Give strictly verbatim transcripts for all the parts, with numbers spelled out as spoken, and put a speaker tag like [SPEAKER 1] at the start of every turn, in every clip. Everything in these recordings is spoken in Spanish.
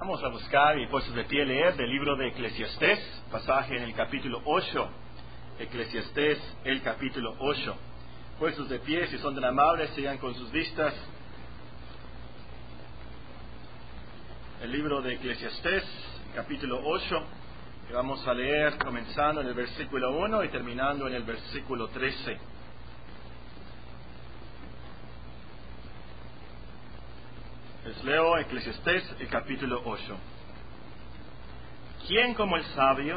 [SPEAKER 1] Vamos a buscar y puestos de pie leer del libro de Eclesiastés, pasaje en el capítulo ocho. Eclesiastés, el capítulo ocho. Puestos de pie, si son tan amables, sigan con sus vistas. El libro de Eclesiastés, capítulo ocho, que vamos a leer comenzando en el versículo uno y terminando en el versículo trece. Les leo Eclesiastés, el capítulo ocho. ¿Quién como el sabio?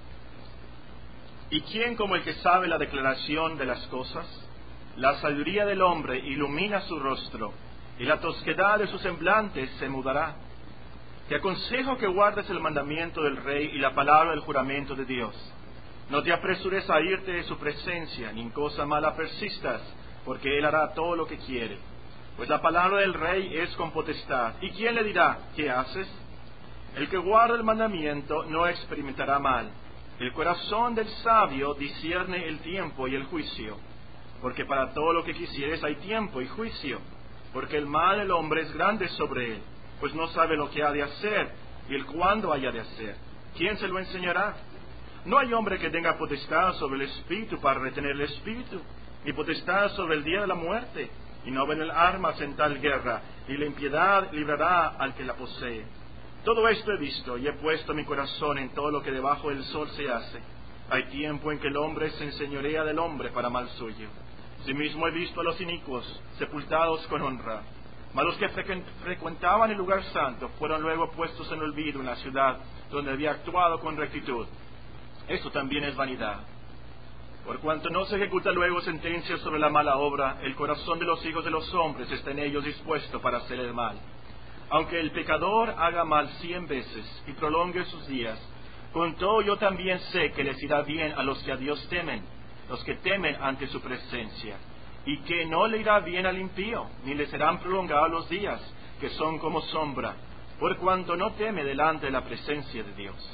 [SPEAKER 1] ¿Y quién como el que sabe la declaración de las cosas? La sabiduría del hombre ilumina su rostro, y la tosquedad de su semblante se mudará. Te aconsejo que guardes el mandamiento del rey y la palabra del juramento de Dios. No te apresures a irte de su presencia, ni en cosa mala persistas, porque él hará todo lo que quiere. Pues la palabra del rey es con potestad. ¿Y quién le dirá, qué haces? El que guarda el mandamiento no experimentará mal. El corazón del sabio discierne el tiempo y el juicio. Porque para todo lo que quisieres hay tiempo y juicio. Porque el mal del hombre es grande sobre él, pues no sabe lo que ha de hacer y el cuándo haya de hacer. ¿Quién se lo enseñará? No hay hombre que tenga potestad sobre el espíritu para retener el espíritu, ni potestad sobre el día de la muerte. Y no ven el armas en tal guerra, y la impiedad librará al que la posee. Todo esto he visto, y he puesto mi corazón en todo lo que debajo del sol se hace. Hay tiempo en que el hombre se enseñorea del hombre para mal suyo. Asimismo he visto a los inicuos sepultados con honra. Mas los que frecuentaban el lugar santo fueron luego puestos en olvido en la ciudad donde había actuado con rectitud. Esto también es vanidad. Por cuanto no se ejecuta luego sentencia sobre la mala obra, el corazón de los hijos de los hombres está en ellos dispuesto para hacer el mal. Aunque el pecador haga mal cien veces y prolongue sus días, con todo yo también sé que les irá bien a los que a Dios temen, los que temen ante su presencia, y que no le irá bien al impío, ni le serán prolongados los días, que son como sombra, por cuanto no teme delante de la presencia de Dios.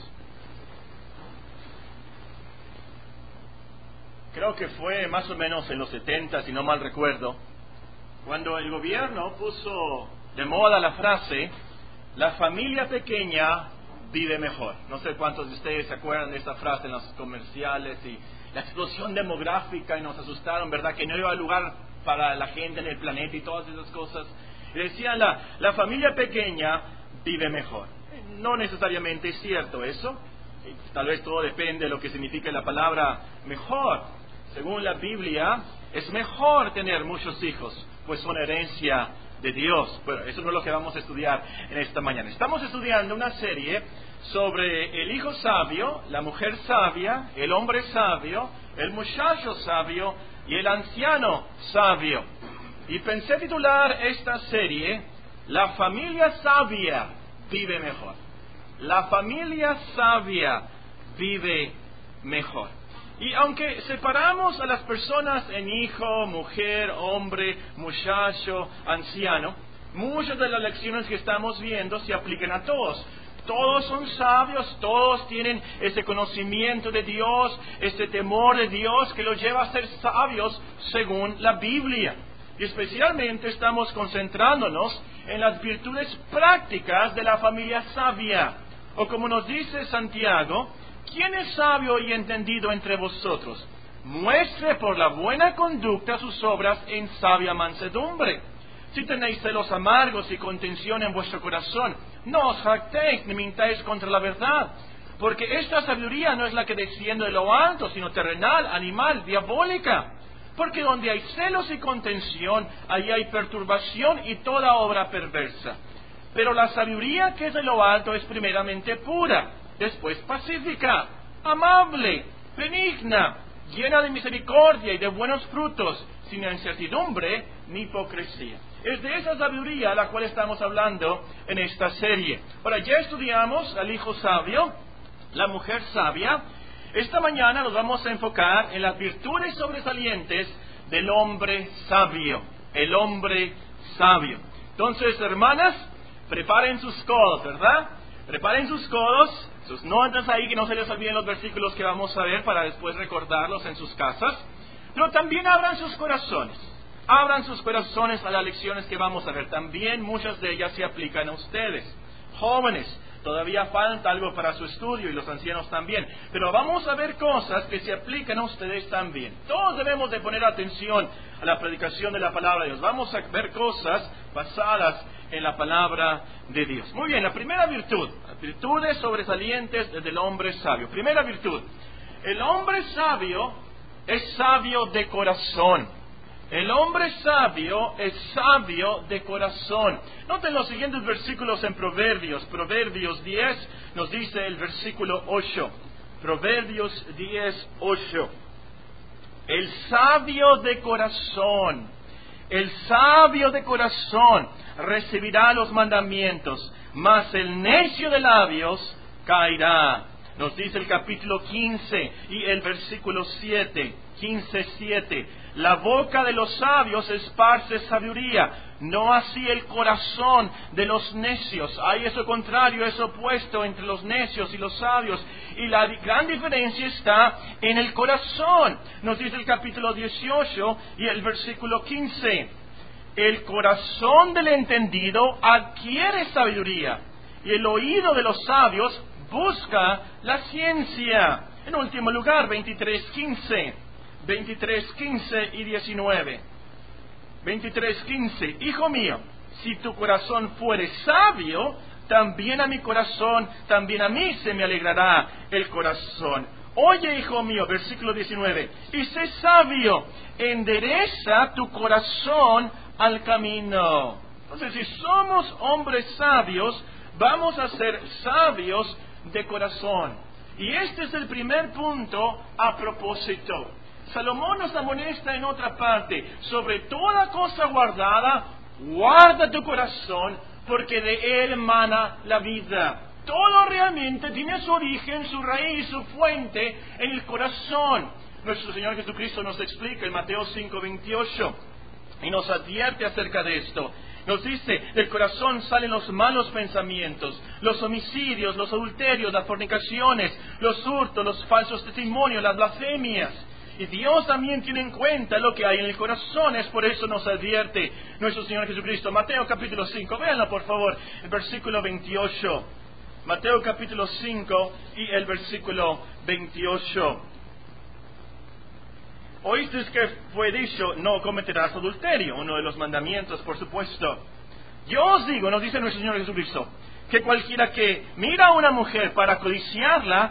[SPEAKER 1] Creo que fue más o menos en los setenta, si no mal recuerdo, cuando el gobierno puso de moda la frase, la familia pequeña vive mejor. No sé cuántos de ustedes se acuerdan de esa frase en los comerciales y la explosión demográfica y nos asustaron, ¿verdad? Que no iba a lugar para la gente en el planeta y todas esas cosas. Y decían, la, la familia pequeña vive mejor. No necesariamente es cierto eso. Tal vez todo depende de lo que significa la palabra mejor. Según la Biblia, es mejor tener muchos hijos, pues son herencia de Dios. Bueno, eso no es lo que vamos a estudiar en esta mañana. Estamos estudiando una serie sobre el hijo sabio, la mujer sabia, el hombre sabio, el muchacho sabio y el anciano sabio. Y pensé titular esta serie, La familia sabia vive mejor. La familia sabia vive mejor. Y aunque separamos a las personas en hijo, mujer, hombre, muchacho, anciano, muchas de las lecciones que estamos viendo se aplican a todos. Todos son sabios, todos tienen ese conocimiento de Dios, ese temor de Dios que los lleva a ser sabios según la Biblia. Y especialmente estamos concentrándonos en las virtudes prácticas de la familia sabia. O como nos dice Santiago, ¿quién es sabio y entendido entre vosotros? Muestre por la buena conducta sus obras en sabia mansedumbre. Si tenéis celos amargos y contención en vuestro corazón, no os jactéis ni mintáis contra la verdad. Porque esta sabiduría no es la que desciende de lo alto, sino terrenal, animal, diabólica. Porque donde hay celos y contención, allí hay perturbación y toda obra perversa. Pero la sabiduría que es de lo alto es primeramente pura, después pacífica, amable, benigna, llena de misericordia y de buenos frutos, sin incertidumbre ni hipocresía. Es de esa sabiduría a la cual estamos hablando en esta serie. Ahora, ya estudiamos al hijo sabio, la mujer sabia. Esta mañana nos vamos a enfocar en las virtudes sobresalientes del hombre sabio, el hombre sabio. Entonces, hermanas, preparen sus codos, ¿verdad? Preparen sus codos, sus notas ahí, que no se les olviden los versículos que vamos a ver para después recordarlos en sus casas. Pero también abran sus corazones. Abran sus corazones a las lecciones que vamos a ver. También muchas de ellas se aplican a ustedes. jóvenes. Todavía falta algo para su estudio y los ancianos también. Pero vamos a ver cosas que se aplican a ustedes también. Todos debemos de poner atención a la predicación de la palabra de Dios. Vamos a ver cosas basadas en la palabra de Dios. Muy bien, la primera virtud. Las virtudes sobresalientes del hombre sabio. Primera virtud. El hombre sabio es sabio de corazón. El hombre sabio es sabio de corazón. Noten los siguientes versículos en Proverbios. Proverbios diez nos dice el versículo ocho. Proverbios diez, ocho. El sabio de corazón, el sabio de corazón recibirá los mandamientos, mas el necio de labios caerá. Nos dice el capítulo quince y el versículo siete. quince, siete. La boca de los sabios esparce sabiduría, no así el corazón de los necios. Hay eso contrario, eso opuesto entre los necios y los sabios. Y la gran diferencia está en el corazón. Nos dice el capítulo dieciocho y el versículo quince. El corazón del entendido adquiere sabiduría, y el oído de los sabios busca la ciencia. En último lugar, veintitrés, quince. veintitrés, quince y diecinueve. veintitrés, quince. Hijo mío, si tu corazón fuere sabio, también a mi corazón, también a mí se me alegrará el corazón. Oye, hijo mío, versículo diecinueve, y sé sabio, endereza tu corazón al camino. Entonces, si somos hombres sabios, vamos a ser sabios de corazón. Y este es el primer punto a propósito. Salomón nos amonesta en otra parte: sobre toda cosa guardada, guarda tu corazón, porque de él emana la vida. Todo realmente tiene su origen, su raíz, su fuente en el corazón. Nuestro Señor Jesucristo nos explica en Mateo cinco, veintiocho y nos advierte acerca de esto. Nos dice, del corazón salen los malos pensamientos, los homicidios, los adulterios, las fornicaciones, los hurtos, los falsos testimonios, las blasfemias. Y Dios también tiene en cuenta lo que hay en el corazón. Es por eso nos advierte nuestro Señor Jesucristo. Mateo capítulo cinco, véanlo por favor, el versículo veintiocho. Mateo capítulo cinco y el versículo veintiocho. Oísteis que fue dicho, no cometerás adulterio, uno de los mandamientos, por supuesto. Yo os digo, nos dice nuestro Señor Jesucristo, que cualquiera que mira a una mujer para codiciarla,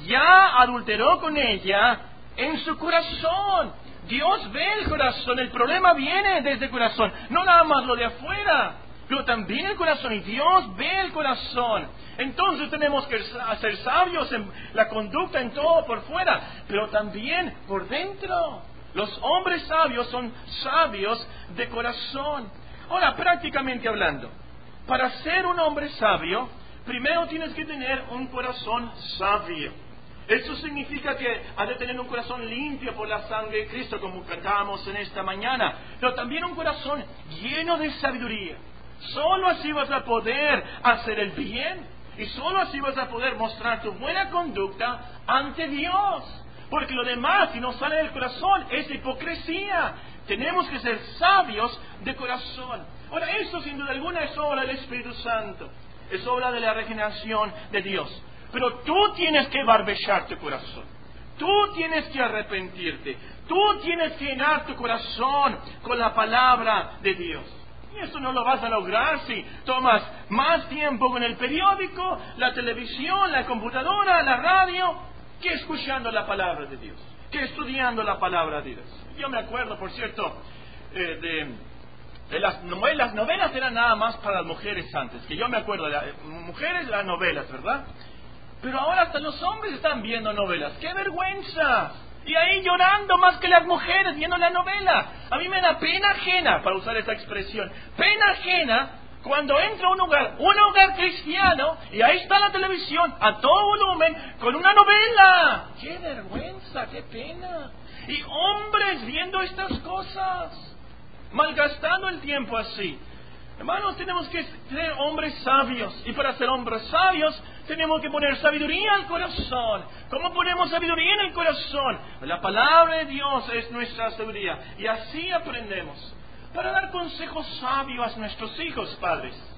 [SPEAKER 1] ya adulteró con ella en su corazón. Dios ve el corazón, el problema viene desde el corazón, no nada más lo de afuera, pero también el corazón, y Dios ve el corazón. Entonces tenemos que ser sabios en la conducta, en todo por fuera, pero también por dentro. Los hombres sabios son sabios de corazón. Ahora, prácticamente hablando, para ser un hombre sabio, primero tienes que tener un corazón sabio. Eso significa que has de tener un corazón limpio por la sangre de Cristo, como cantábamos en esta mañana, pero también un corazón lleno de sabiduría. Solo así vas a poder hacer el bien, y solo así vas a poder mostrar tu buena conducta ante Dios. Porque lo demás, si no sale del corazón, es hipocresía. Tenemos que ser sabios de corazón. Ahora, esto sin duda alguna es obra del Espíritu Santo, es obra de la regeneración de Dios. Pero tú tienes que barbechar tu corazón, tú tienes que arrepentirte, tú tienes que llenar tu corazón con la palabra de Dios. Y eso no lo vas a lograr si tomas más tiempo con el periódico, la televisión, la computadora, la radio, que escuchando la palabra de Dios, que estudiando la palabra de Dios. Yo me acuerdo, por cierto, eh, de, de las novelas. Novelas eran nada más para las mujeres antes, que yo me acuerdo de las mujeres, las novelas, ¿verdad? Pero ahora hasta los hombres están viendo novelas. ¡Qué vergüenza! Y ahí llorando más que las mujeres viendo la novela. A mí me da pena ajena, para usar esa expresión, pena ajena cuando entro a un hogar, un hogar cristiano, y ahí está la televisión a todo volumen con una novela. ¡Qué vergüenza! ¡Qué pena! Y hombres viendo estas cosas, malgastando el tiempo así. Hermanos, tenemos que ser hombres sabios, y para ser hombres sabios tenemos que poner sabiduría al corazón. ¿Cómo ponemos sabiduría en el corazón? La palabra de Dios es nuestra sabiduría, y así aprendemos. Para dar consejos sabios a nuestros hijos, padres.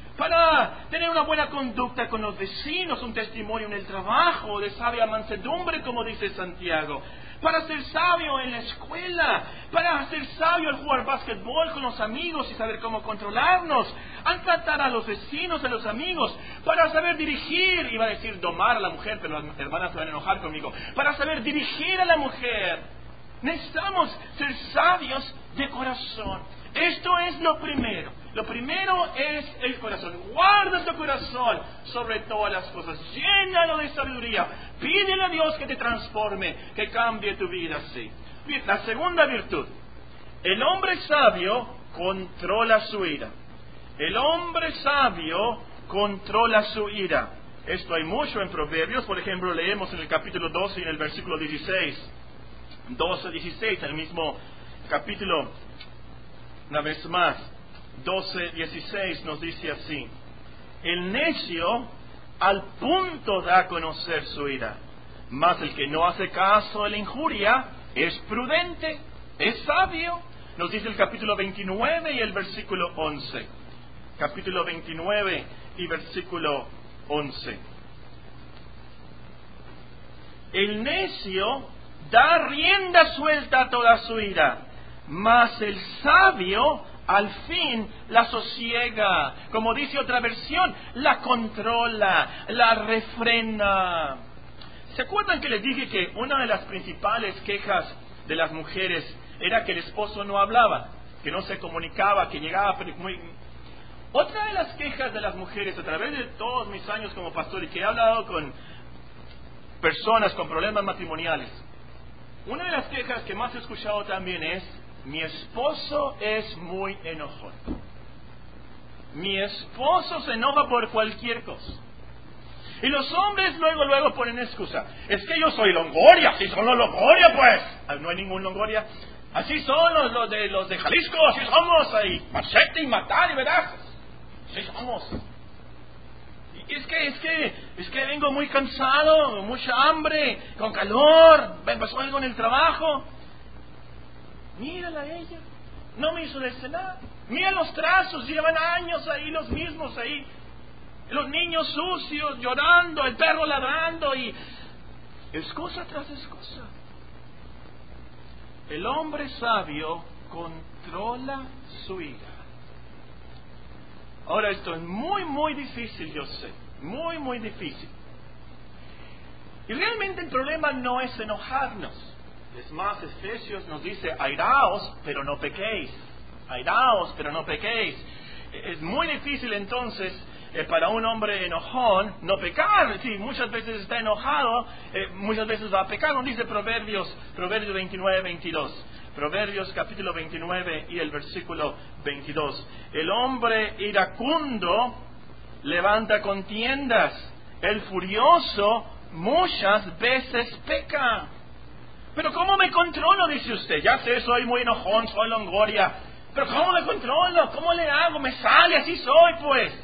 [SPEAKER 1] para tener una buena conducta con los vecinos, un testimonio en el trabajo, de sabia mansedumbre, como dice Santiago, para ser sabio en la escuela, para ser sabio al jugar básquetbol con los amigos y saber cómo controlarnos, al tratar a los vecinos, a los amigos, para saber dirigir, iba a decir domar a la mujer, pero las hermanas se van a enojar conmigo, para saber dirigir a la mujer. Necesitamos ser sabios de corazón. Esto es lo primero. Lo primero es el corazón. Guarda tu corazón sobre todas las cosas. Llénalo de sabiduría. Pídele a Dios que te transforme, que cambie tu vida así. Bien, la segunda virtud. El hombre sabio controla su ira. El hombre sabio controla su ira. Esto hay mucho en Proverbios. Por ejemplo, leemos en el capítulo doce y en el versículo dieciséis. doce, dieciséis, el mismo capítulo. Una vez más, doce, dieciséis nos dice así: el necio al punto da a conocer su ira, mas el que no hace caso a la injuria es prudente, es sabio. Nos dice el capítulo veintinueve y el versículo once. Capítulo veintinueve y versículo once. El necio da rienda suelta a toda su ira, mas el sabio al fin la sosiega. Como dice otra versión, la controla, la refrena. ¿Se acuerdan que les dije que una de las principales quejas de las mujeres era que el esposo no hablaba, que no se comunicaba, que llegaba muy... Otra de las quejas de las mujeres a través de todos mis años como pastor y que he hablado con personas con problemas matrimoniales, una de las quejas que más he escuchado también es: mi esposo es muy enojón. Mi esposo se enoja por cualquier cosa. Y los hombres luego, luego ponen excusa. Es que yo soy Longoria, así son los Longoria, pues. No hay ningún Longoria. Así son los, los, de, los de Jalisco, así somos ahí. Machete y matar y verás. Así somos. Y es que, es que, es que vengo muy cansado, mucha hambre, con calor, me pasó algo en el trabajo. Mírala a ella, no me hizo de cenar. Mira los trazos, llevan años ahí los mismos ahí. Los niños sucios, llorando, el perro ladrando y excusa tras excusa. El hombre sabio controla su ira. Ahora esto es muy, muy difícil, yo sé. Muy, muy difícil. Y realmente el problema no es enojarnos. Es más, Efesios nos dice: airaos, pero no pequéis. Airaos, pero no pequéis. Es muy difícil entonces eh, para un hombre enojón no pecar. Sí, muchas veces está enojado, eh, muchas veces va a pecar. Nos dice Proverbios, Proverbios veintinueve, veintidós. Proverbios capítulo veintinueve y el versículo veintidós. El hombre iracundo levanta contiendas. El furioso muchas veces peca. Pero ¿cómo me controlo? Dice usted. Ya sé, soy muy enojón, soy Longoria. Pero ¿cómo me controlo? ¿Cómo le hago? Me sale, así soy, pues.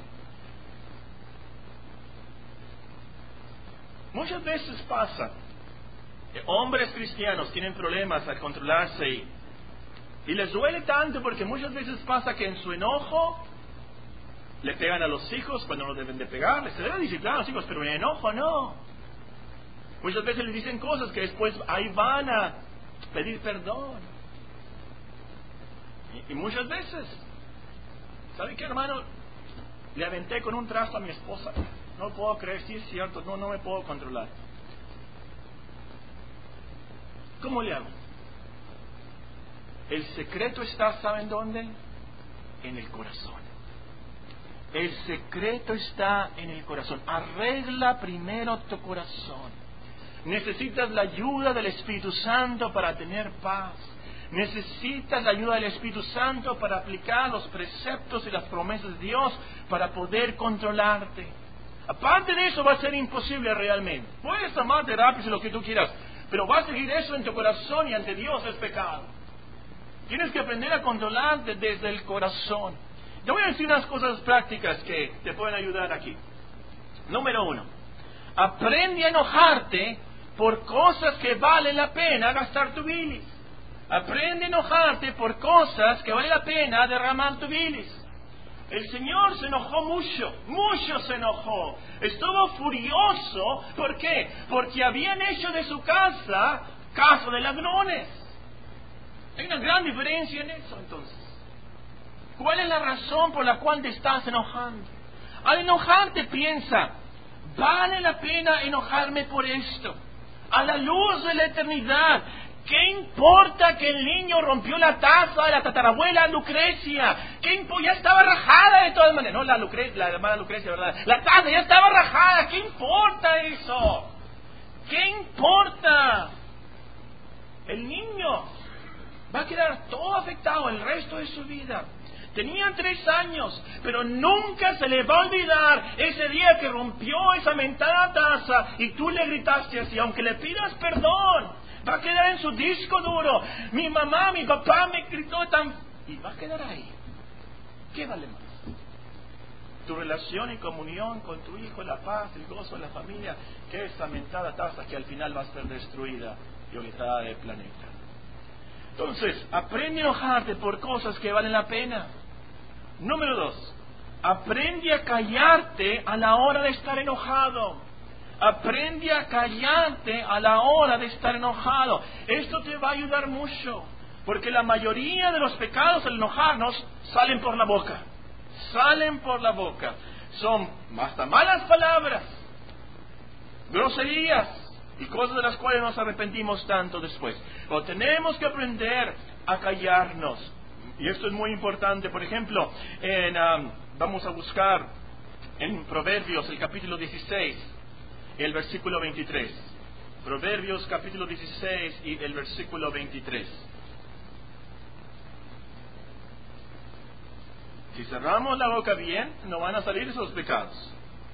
[SPEAKER 1] Muchas veces pasa que hombres cristianos tienen problemas al controlarse y, y les duele tanto porque muchas veces pasa que en su enojo le pegan a los hijos cuando no deben de pegarles. Se deben disciplinar a los hijos, pero en enojo no. Muchas veces les dicen cosas que después ahí van a pedir perdón. Y, y muchas veces, ¿sabe qué, hermano? Le aventé con un trasto a mi esposa. No puedo creer, sí es cierto, no, no me puedo controlar. ¿Cómo le hago? El secreto está, ¿saben dónde? En el corazón. El secreto está en el corazón. Arregla primero tu corazón. Necesitas la ayuda del Espíritu Santo para tener paz. Necesitas la ayuda del Espíritu Santo para aplicar los preceptos y las promesas de Dios para poder controlarte. Aparte de eso va a ser imposible realmente. Puedes tomar terapias y lo que tú quieras, pero va a seguir eso en tu corazón y ante Dios es pecado. Tienes que aprender a controlarte desde el corazón. Te voy a decir unas cosas prácticas que te pueden ayudar aquí. Número uno, aprende a enojarte por cosas que vale la pena gastar tu bilis. Aprende a enojarte por cosas que vale la pena derramar tu bilis. El Señor se enojó mucho, mucho se enojó. Estuvo furioso. ¿Por qué? Porque habían hecho de su casa casa de ladrones. Hay una gran diferencia en eso, entonces. ¿Cuál es la razón por la cual te estás enojando? Al enojarte piensa, ¿vale la pena enojarme por esto? A la luz de la eternidad, ¿qué importa que el niño rompió la taza de la tatarabuela Lucrecia? ¿Qué impo- ya estaba rajada de todas maneras. No, la, Lucre- la hermana Lucrecia, ¿verdad? La taza ya estaba rajada. ¿Qué importa eso? ¿Qué importa? El niño va a quedar todo afectado el resto de su vida. Tenía tres años, pero nunca se le va a olvidar ese día que rompió esa mentada taza y tú le gritaste así, aunque le pidas perdón. Va a quedar en su disco duro. Mi mamá, mi papá me gritó tan... Y va a quedar ahí. ¿Qué vale más? Tu relación y comunión con tu hijo, la paz, el gozo de la familia, que esa mentada taza que al final va a ser destruida y olvidada del planeta. Entonces, aprende a enojarte por cosas que valen la pena. Número dos, aprende a callarte a la hora de estar enojado. Aprende a callarte a la hora de estar enojado. Esto te va a ayudar mucho, porque la mayoría de los pecados al enojarnos salen por la boca. Salen por la boca. Son hasta malas palabras, groserías y cosas de las cuales nos arrepentimos tanto después. Pero tenemos que aprender a callarnos. Y esto es muy importante. Por ejemplo, en, um, vamos a buscar en Proverbios el capítulo dieciséis, el versículo veintitrés. Proverbios capítulo dieciséis y el versículo veintitrés. Si cerramos la boca bien, no van a salir esos pecados.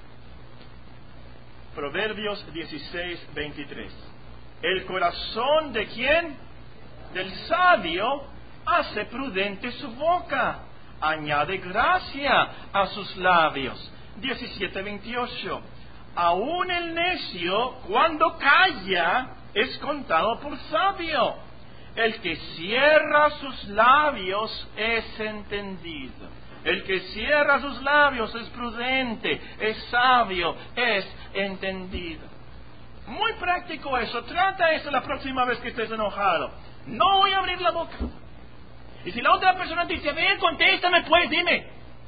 [SPEAKER 1] Proverbios dieciséis, veintitrés. El corazón de quién? Del sabio hace prudente su boca, añade gracia a sus labios. diecisiete, veintiocho. Aún el necio, cuando calla, es contado por sabio. El que cierra sus labios es entendido. El que cierra sus labios es prudente, es sabio, es entendido. Muy práctico eso. Trata eso la próxima vez que estés enojado. No voy a abrir la boca. Y si la otra persona te dice, ven, contéstame, pues, dime.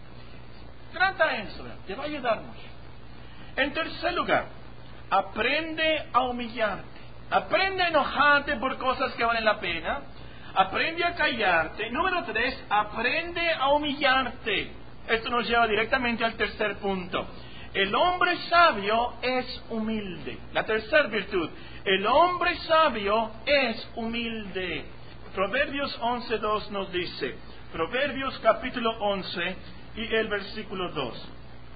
[SPEAKER 1] Trata eso, te va a ayudar mucho. En tercer lugar, aprende a humillarte. Aprende a enojarte por cosas que valen la pena. Aprende a callarte. Número tres, aprende a humillarte. Esto nos lleva directamente al tercer punto. El hombre sabio es humilde. La tercera virtud. El hombre sabio es humilde. Proverbios once, dos nos dice. Proverbios capítulo once y el versículo dos.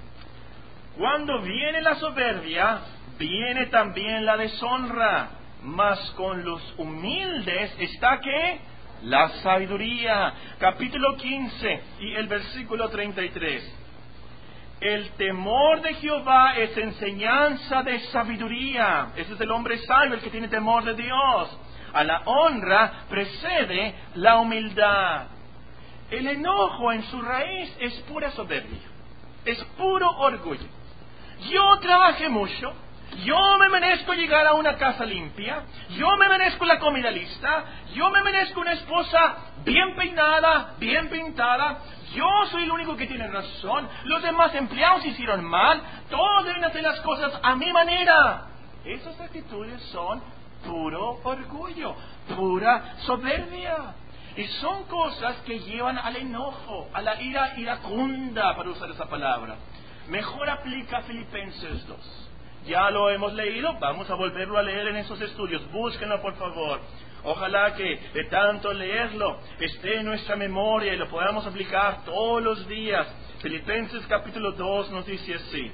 [SPEAKER 1] Cuando viene la soberbia, viene también la deshonra. Mas con los humildes está ¿qué? La sabiduría. Capítulo quince y el versículo treinta y tres. El temor de Jehová es enseñanza de sabiduría. Ese es el hombre sabio, el que tiene temor de Dios. A la honra precede la humildad. El enojo en su raíz es pura soberbia. Es puro orgullo. Yo trabajé mucho. Yo me merezco llegar a una casa limpia. Yo me merezco la comida lista. Yo me merezco una esposa bien peinada, bien pintada. Yo soy el único que tiene razón. Los demás empleados hicieron mal. Todos deben hacer las cosas a mi manera. Esas actitudes son puro orgullo, pura soberbia. Y son cosas que llevan al enojo, a la ira iracunda, para usar esa palabra. Mejor aplica Filipenses dos. Ya lo hemos leído, vamos a volverlo a leer en esos estudios. Búsquenlo, por favor. Ojalá que de tanto leerlo esté en nuestra memoria y lo podamos aplicar todos los días. Filipenses capítulo dos nos dice así.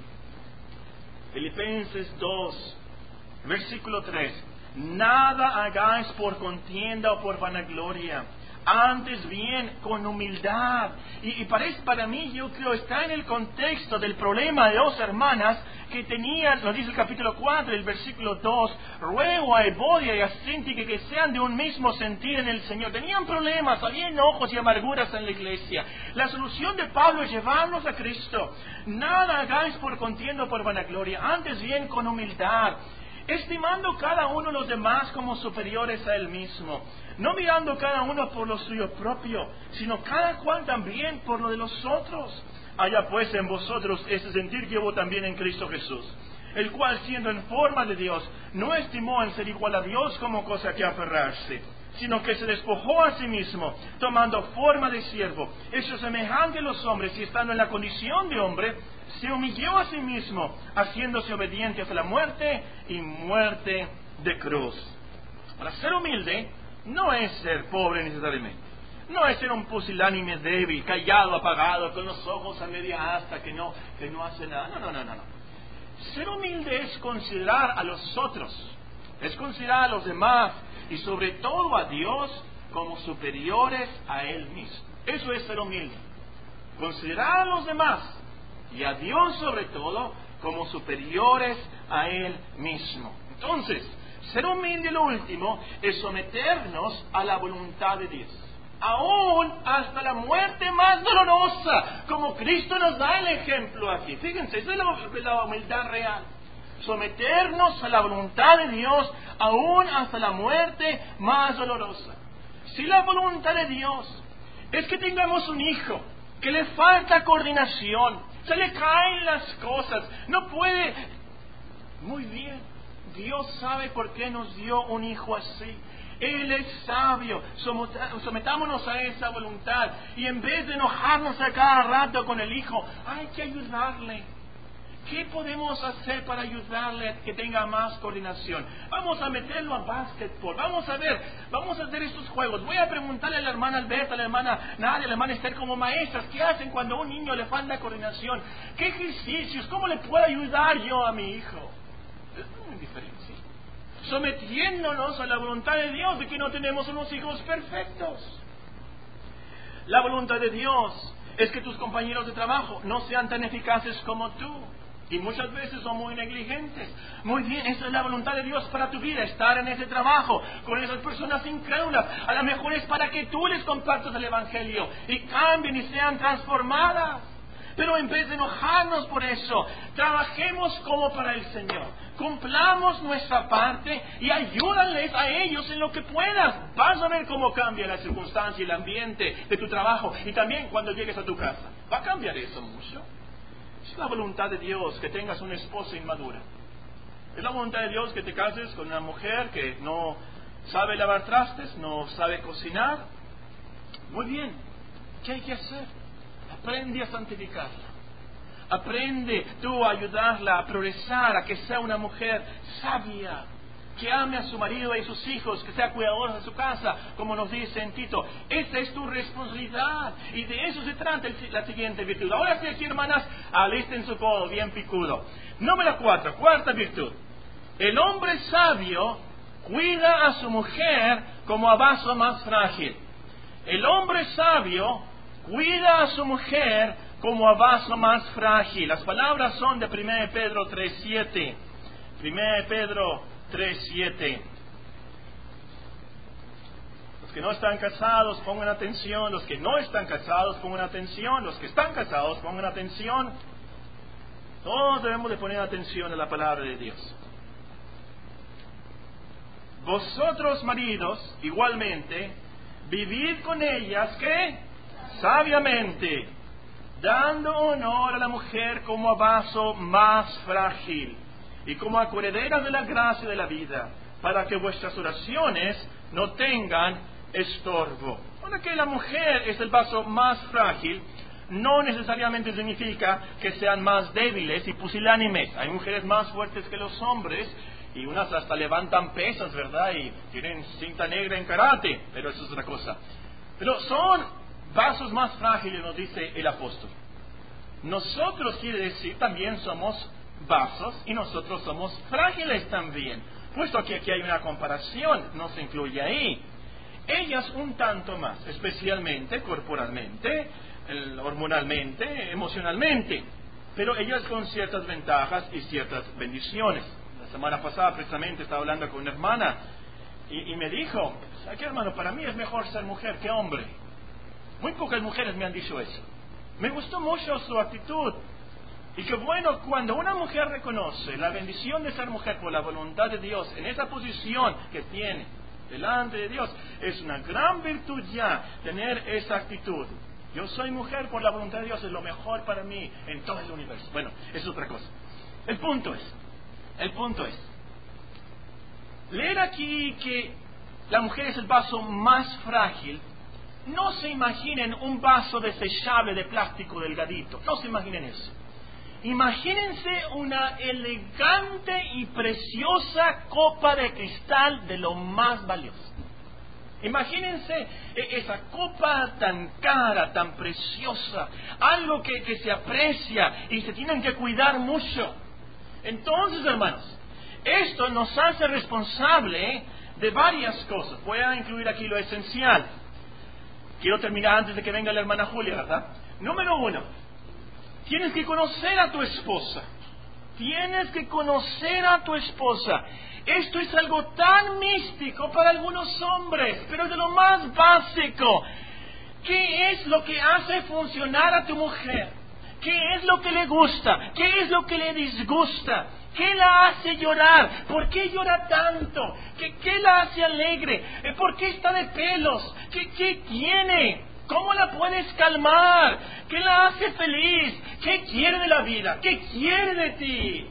[SPEAKER 1] Filipenses dos, versículo tres. Nada hagáis por contienda o por vanagloria. antes bien con humildad. Y, y parece, para mí, yo creo, está en el contexto del problema de dos hermanas que tenían, lo dice el capítulo cuatro, el versículo dos, ruego a Evodia y a Síntique que sean de un mismo sentir en el Señor. Tenían problemas, había enojos y amarguras en la iglesia. La solución de Pablo es llevarnos a Cristo. Nada hagáis por contienda o por vanagloria, antes bien con humildad, estimando cada uno a los demás como superiores a él mismo, no mirando cada uno por lo suyo propio, sino cada cual también por lo de los otros. Haya pues en vosotros ese sentir que hubo también en Cristo Jesús, el cual siendo en forma de Dios, no estimó en ser igual a Dios como cosa que aferrarse, sino que se despojó a sí mismo, tomando forma de siervo, hecho semejante a los hombres, y estando en la condición de hombre, se humilló a sí mismo, haciéndose obediente hasta la muerte y muerte de cruz. Para ser humilde no es ser pobre necesariamente, no es ser un pusilánime débil, callado, apagado, con los ojos a media asta, que no, que no hace nada. No, no, no, no, no. Ser humilde es considerar a los otros, es considerar a los demás y sobre todo a Dios como superiores a Él mismo. Eso es ser humilde. Considerar a los demás y a Dios sobre todo como superiores a Él mismo. Entonces, ser humilde, lo último, es someternos a la voluntad de Dios, aún hasta la muerte más dolorosa, como Cristo nos da el ejemplo aquí. Fíjense, esa es la, la humildad real. Someternos a la voluntad de Dios, aún hasta la muerte más dolorosa. Si la voluntad de Dios es que tengamos un hijo que le falta coordinación, se le caen las cosas, no puede, muy bien, Dios sabe por qué nos dio un hijo así. Él es sabio. Sometámonos a esa voluntad. Y en vez de enojarnos a cada rato con el hijo, hay que ayudarle. ¿Qué podemos hacer para ayudarle a que tenga más coordinación? Vamos a meterlo a básquetbol. Vamos a ver, vamos a hacer estos juegos. Voy a preguntarle a la hermana Alberta, a la hermana Nadia, a la hermana Esther como maestras, ¿qué hacen cuando a un niño le falta coordinación? ¿Qué ejercicios? ¿Cómo le puedo ayudar yo a mi hijo? Es muy diferente. Sometiéndonos a la voluntad de Dios, de que no tenemos unos hijos perfectos. La voluntad de Dios es que tus compañeros de trabajo no sean tan eficaces como tú, y muchas veces son muy negligentes. Muy bien, esa es la voluntad de Dios para tu vida, estar en ese trabajo con esas personas incrédulas. A lo mejor es para que tú les compartas el Evangelio y cambien y sean transformadas. Pero en vez de enojarnos por eso, trabajemos como para el Señor. Cumplamos nuestra parte y ayúdales a ellos en lo que puedas. Vas a ver cómo cambia la circunstancia y el ambiente de tu trabajo. Y también cuando llegues a tu casa. ¿Va a cambiar eso mucho? Es la voluntad de Dios que tengas una esposa inmadura. Es la voluntad de Dios que te cases con una mujer que no sabe lavar trastes, no sabe cocinar. Muy bien. ¿Qué hay que hacer? Aprende a santificarla. Aprende tú a ayudarla a progresar, a que sea una mujer sabia, que ame a su marido y a sus hijos, que sea cuidadosa de su casa, como nos dice en Tito. Esa es tu responsabilidad y de eso se trata el, la siguiente virtud. Ahora sí, aquí, hermanas, alisten su codo bien picudo. Número cuatro, cuarta virtud. El hombre sabio cuida a su mujer como a vaso más frágil. El hombre sabio cuida a su mujer como a vaso más frágil. Las palabras son de primera de Pedro tres siete. primera de Pedro tres siete. Los que no están casados, pongan atención. Los que no están casados, pongan atención. Los que están casados, pongan atención. Todos debemos de poner atención a la palabra de Dios. Vosotros, maridos, igualmente, vivid con ellas, ¿qué? Sabiamente, dando honor a la mujer como a vaso más frágil y como a coherederas de la gracia de la vida, para que vuestras oraciones no tengan estorbo. Ahora, que la mujer es el vaso más frágil, no necesariamente significa que sean más débiles y pusilánimes. Hay mujeres más fuertes que los hombres, y unas hasta levantan pesas, ¿verdad? Y tienen cinta negra en karate, pero eso es otra cosa. Pero son vasos más frágiles, nos dice el apóstol. Nosotros, quiere decir, también somos vasos y nosotros somos frágiles también. Puesto que aquí hay una comparación, no se incluye ahí. Ellas un tanto más, especialmente corporalmente, hormonalmente, emocionalmente, pero ellas con ciertas ventajas y ciertas bendiciones. La semana pasada precisamente estaba hablando con una hermana y, y me dijo, ¿sabes qué, hermano? Para mí es mejor ser mujer que hombre. Muy pocas mujeres me han dicho eso. Me gustó mucho su actitud. Y que bueno, cuando una mujer reconoce la bendición de ser mujer por la voluntad de Dios, en esa posición que tiene delante de Dios, es una gran virtud ya tener esa actitud. Yo soy mujer por la voluntad de Dios, es lo mejor para mí en todo el universo. Bueno, es otra cosa. El punto es, el punto es, leer aquí que la mujer es el vaso más frágil. No se imaginen un vaso desechable de plástico delgadito, no se imaginen eso. Imagínense una elegante y preciosa copa de cristal de lo más valioso. Imagínense esa copa tan cara, tan preciosa, algo que, que se aprecia y se tienen que cuidar mucho. Entonces, hermanos, esto nos hace responsable de varias cosas. Voy a incluir aquí lo esencial. Quiero terminar antes de que venga la hermana Julia, ¿verdad? Número uno, tienes que conocer a tu esposa. Tienes que conocer a tu esposa. Esto es algo tan místico para algunos hombres, pero es de lo más básico. ¿Qué es lo que hace funcionar a tu mujer? ¿Qué es lo que le gusta? ¿Qué es lo que le disgusta? ¿Qué la hace llorar? ¿Por qué llora tanto? ¿Qué, qué la hace alegre? ¿Por qué está de pelos? ¿Qué, qué tiene? ¿Cómo la puedes calmar? ¿Qué la hace feliz? ¿Qué quiere de la vida? ¿Qué quiere de ti?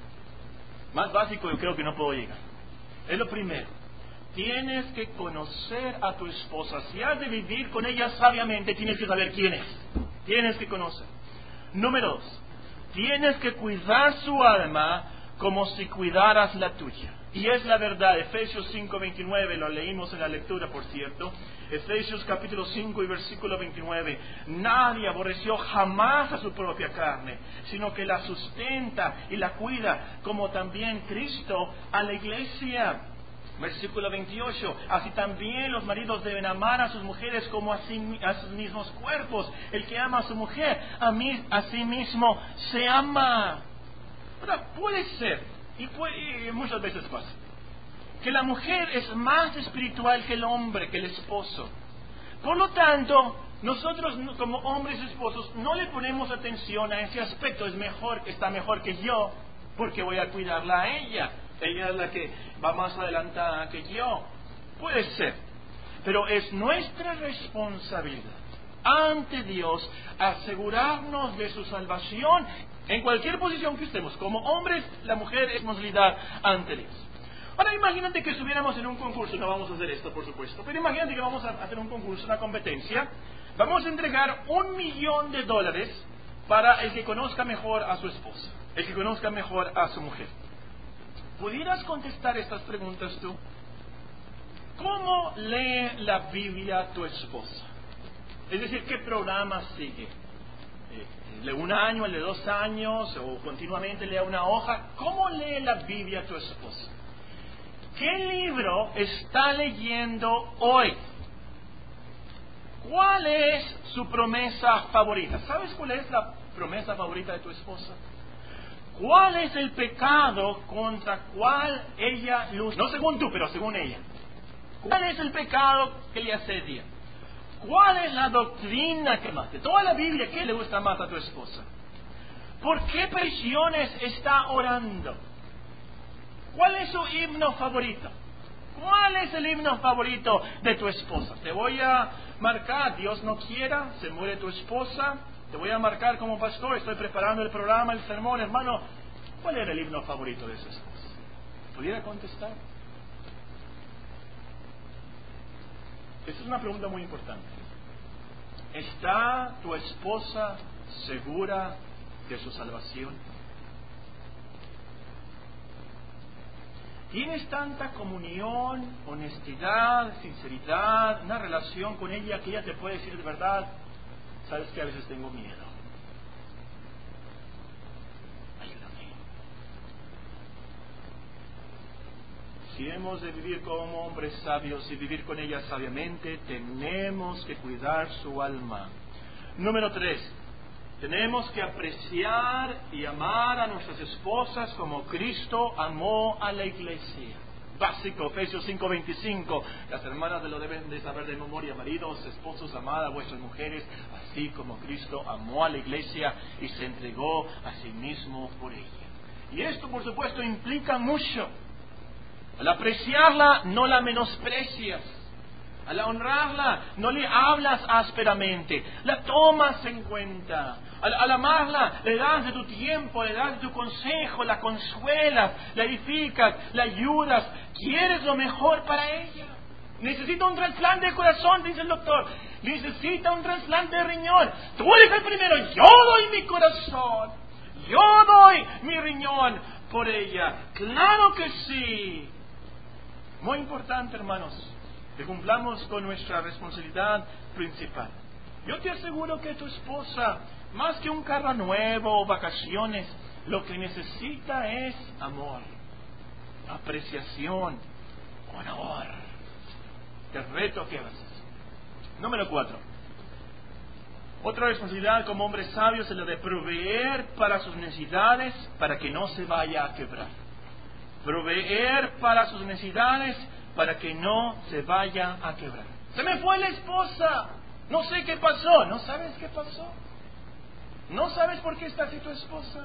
[SPEAKER 1] Más básico yo creo que no puedo llegar. Es lo primero. Tienes que conocer a tu esposa. Si has de vivir con ella sabiamente, tienes que saber quién es. Tienes que conocer. Número dos. Tienes que cuidar su alma como si cuidaras la tuya. Y es la verdad. Efesios cinco veintinueve, lo leímos en la lectura, por cierto. Efesios capítulo cinco y versículo veintinueve. Nadie aborreció jamás a su propia carne, sino que la sustenta y la cuida, como también Cristo a la iglesia. Versículo veintiocho. Así también los maridos deben amar a sus mujeres como a, sí, a sus mismos cuerpos. El que ama a su mujer, a, mí, a sí mismo se ama. Ahora, puede ser, y, puede, y muchas veces pasa, que la mujer es más espiritual que el hombre, que el esposo. Por lo tanto, nosotros como hombres y esposos no le ponemos atención a ese aspecto. Es mejor, está mejor que yo, porque voy a cuidarla a ella. Ella es la que va más adelantada que yo. Puede ser. Pero es nuestra responsabilidad ante Dios asegurarnos de su salvación en cualquier posición que estemos. Como hombres, la mujer es responsabilidad ante Dios. Ahora imagínate que estuviéramos en un concurso. No vamos a hacer esto, por supuesto. Pero imagínate que vamos a hacer un concurso, una competencia. Vamos a entregar un millón de dólares para el que conozca mejor a su esposa, el que conozca mejor a su mujer. ¿Pudieras contestar estas preguntas tú? ¿Cómo lee la Biblia tu esposa? Es decir, ¿qué programa sigue? ¿El de un año, el de dos años, o continuamente lee una hoja? ¿Cómo lee la Biblia tu esposa? ¿Qué libro está leyendo hoy? ¿Cuál es su promesa favorita? ¿Sabes cuál es la promesa favorita de tu esposa? ¿Cuál es el pecado contra cual ella lucha? No según tú, pero según ella. ¿Cuál es el pecado que le asedia? ¿Cuál es la doctrina que más? De toda la Biblia, ¿qué le gusta más a tu esposa? ¿Por qué peticiones está orando? ¿Cuál es su himno favorito? ¿Cuál es el himno favorito de tu esposa? Te voy a marcar, Dios no quiera, se muere tu esposa. Te voy a marcar como pastor, estoy preparando el programa, el sermón, hermano. ¿Cuál era el himno favorito de su esposa? ¿Pudiera contestar? Esta es una pregunta muy importante. ¿Está tu esposa segura de su salvación? ¿Tienes tanta comunión, honestidad, sinceridad, una relación con ella que ella te puede decir de verdad? Sabes que a veces tengo miedo. Ayúdame. si hemos de vivir como hombres sabios y vivir con ella sabiamente, tenemos que cuidar su alma. Número tres, tenemos que apreciar y amar a nuestras esposas como Cristo amó a la iglesia. Básico, Efesios cinco veinticinco. Las hermanas lo deben de saber de memoria. Maridos, esposos, amad a vuestras mujeres, así como Cristo amó a la iglesia y se entregó a sí mismo por ella. Y esto, por supuesto, implica mucho. Al apreciarla, no la menosprecias. Al honrarla, no le hablas ásperamente, la tomas en cuenta. Al, al amarla, le das de tu tiempo, le das de tu consejo, la consuelas, la edificas, la ayudas. Quieres lo mejor para ella. Necesita un trasplante de corazón, dice el doctor. Necesita un trasplante de riñón. Tú eres el primero. Yo doy mi corazón. Yo doy mi riñón por ella. Claro que sí. Muy importante, hermanos, que cumplamos con nuestra responsabilidad principal. Yo te aseguro que tu esposa, más que un carro nuevo o vacaciones, lo que necesita es amor, apreciación, honor. Te reto que hagas. Número cuatro. Otra responsabilidad como hombre sabio es la de proveer para sus necesidades para que no se vaya a quebrar. Proveer para sus necesidades para que no se vaya a quebrar. Se me fue la esposa. No sé qué pasó. ¿No sabes qué pasó? ¿No sabes por qué está así tu esposa?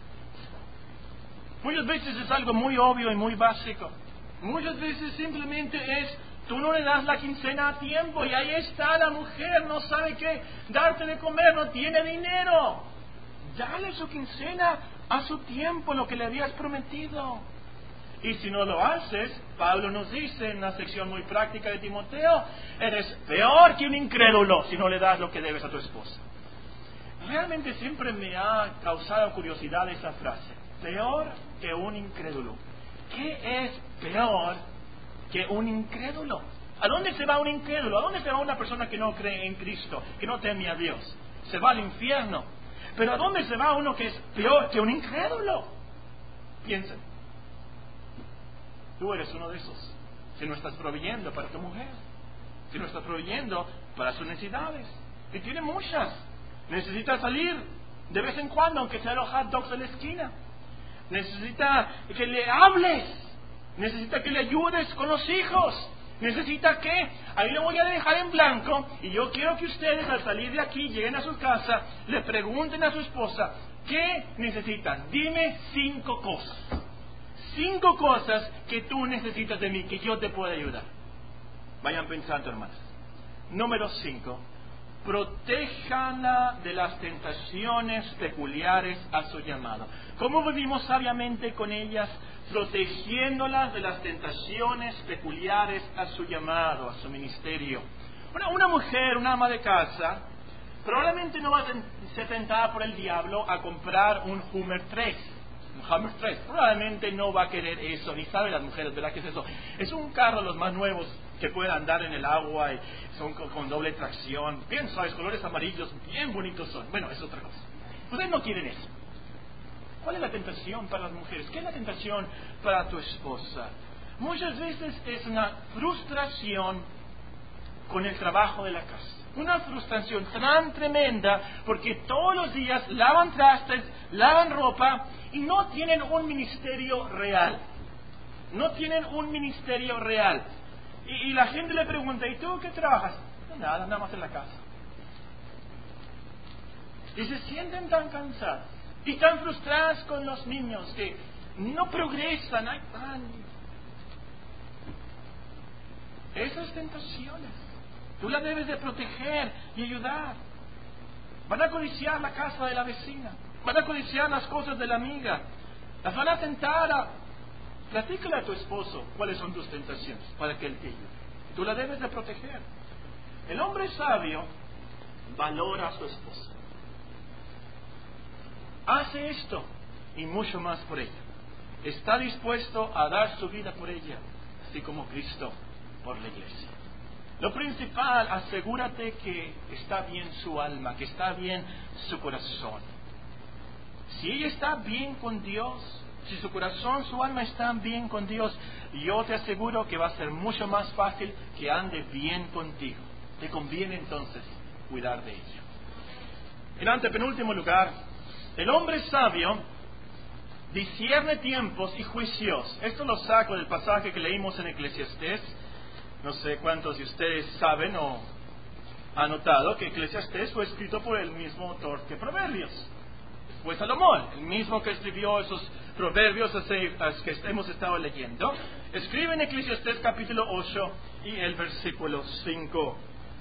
[SPEAKER 1] Muchas veces es algo muy obvio y muy básico. Muchas veces simplemente es, tú no le das la quincena a tiempo y ahí está la mujer, no sabe qué darte de comer, no tiene dinero. Dale su quincena a su tiempo, lo que le habías prometido. Y si no lo haces, Pablo nos dice en la sección muy práctica de Timoteo, eres peor que un incrédulo si no le das lo que debes a tu esposa. Realmente siempre me ha causado curiosidad esa frase, peor que un incrédulo. ¿Qué es peor que un incrédulo? ¿A dónde se va un incrédulo? ¿A dónde se va una persona que no cree en Cristo, que no teme a Dios? Se va al infierno. Pero ¿a dónde se va uno que es peor que un incrédulo? Piensen. Tú eres uno de esos. Si no estás proveyendo para tu mujer, si no estás proveyendo para sus necesidades, y tiene muchas, necesita salir de vez en cuando, aunque sea los hot dogs de la esquina. Necesita que le hables, necesita que le ayudes con los hijos. Necesita que, ahí lo voy a dejar en blanco, y yo quiero que ustedes al salir de aquí lleguen a su casa, le pregunten a su esposa, ¿qué necesitan? Dime cinco cosas. Cinco cosas que tú necesitas de mí, que yo te pueda ayudar. Vayan pensando, hermanos. Número cinco. Protéjala de las tentaciones peculiares a su llamado. ¿Cómo vivimos sabiamente con ellas? Protegiéndolas de las tentaciones peculiares a su llamado, a su ministerio. Una, una mujer, una ama de casa, probablemente no va a ser tentada por el diablo a comprar un Hummer tres. Un Hummer tres. Probablemente no va a querer eso, ni saben las mujeres, ¿verdad? ¿Qué es eso? Es un carro, los más nuevos, que pueden andar en el agua y son con, con doble tracción. Bien, sabes, colores amarillos, bien bonitos son. Bueno, es otra cosa. Ustedes no quieren eso. ¿Cuál es la tentación para las mujeres? ¿Qué es la tentación para tu esposa? Muchas veces es una frustración con el trabajo de la casa. Una frustración tan tremenda porque todos los días lavan trastes, lavan ropa y no tienen un ministerio real. No tienen un ministerio real. Y, y la gente le pregunta, ¿y tú qué trabajas? Nada, nada más en la casa. Y se sienten tan cansados y tan frustradas con los niños que no progresan. Hay tan... Esas tentaciones tú las debes de proteger y ayudar. Van a codiciar la casa de la vecina, van a codiciar las cosas de la amiga, las van a tentar a... Platícale a tu esposo cuáles son tus tentaciones para que él te ayude. Tú la debes de proteger. El hombre sabio valora a su esposa. Hace esto y mucho más por ella. Está dispuesto a dar su vida por ella, así como Cristo por la iglesia. Lo principal, asegúrate que está bien su alma, que está bien su corazón. Si ella está bien con Dios, si su corazón, su alma están bien con Dios, yo te aseguro que va a ser mucho más fácil que ande bien contigo. Te conviene entonces cuidar de ello. En antepenúltimo lugar, el hombre sabio discierne tiempos y juicios. Esto lo saco del pasaje que leímos en Eclesiastés. No sé cuántos de ustedes saben o han notado que Eclesiastés fue escrito por el mismo autor que Proverbios. Fue Salomón, el mismo que escribió esos proverbios que hemos estado leyendo. Escribe en Eclesiastés capítulo ocho y el versículo cinco.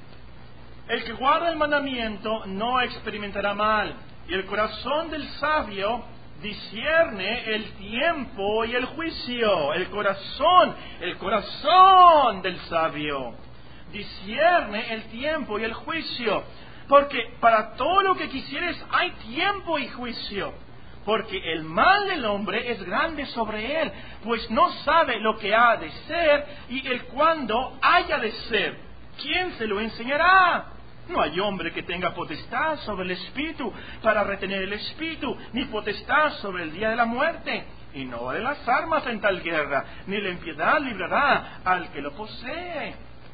[SPEAKER 1] El que guarda el mandamiento no experimentará mal, y el corazón del sabio discierne el tiempo y el juicio. El corazón, el corazón del sabio discierne el tiempo y el juicio. Porque para todo lo que quisieres hay tiempo y juicio. Porque el mal del hombre es grande sobre él, pues no sabe lo que ha de ser y el cuándo haya de ser. ¿Quién se lo enseñará? No hay hombre que tenga potestad sobre el espíritu para retener el espíritu, ni potestad sobre el día de la muerte. Y no vale las armas en tal guerra, ni la impiedad librará al que lo posee.